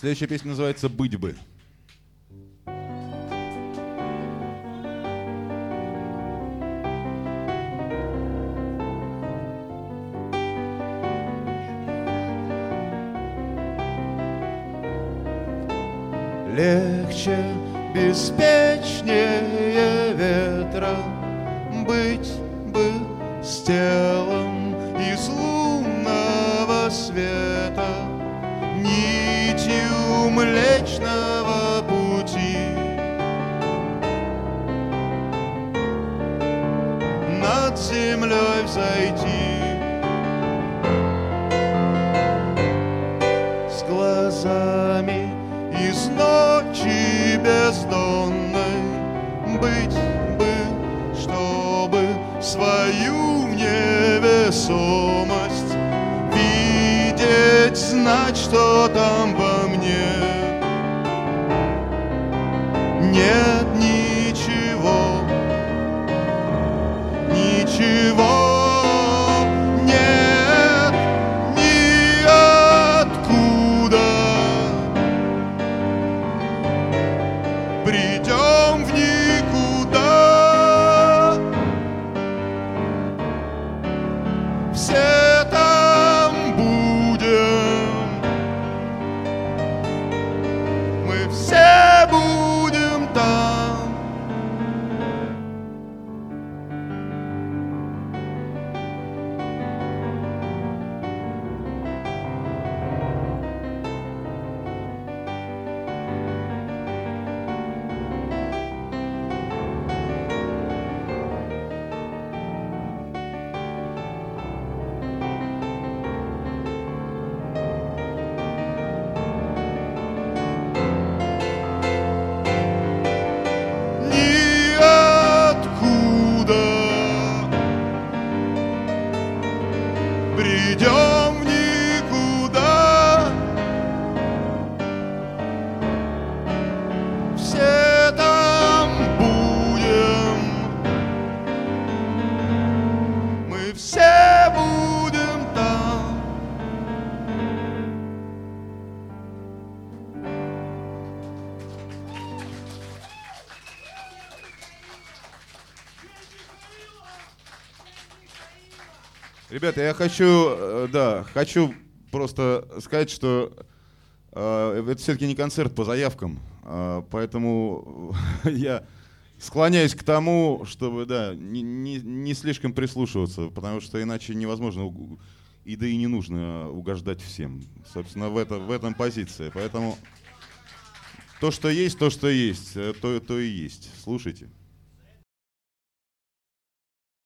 Следующая песня называется «Быть бы». Легче, беспечнее ветра быть бы с телом из лунного света, нитью Млечного Пути. Над землей взойти, с глазами из ночи бездонной, быть бы, чтобы свою невесомость видеть, знать, что там во мне нет ничего, ничего. Придем в никуда, все там будем, мы все будем там. Придем в никуда, все там будем, мы все будем там. Ребята, я хочу просто сказать, что это все-таки не концерт по заявкам, поэтому я склоняюсь к тому, чтобы не слишком прислушиваться, потому что иначе невозможно, да и не нужно угождать всем. Собственно, в этом позиция. Поэтому то, что есть, то и есть. Слушайте.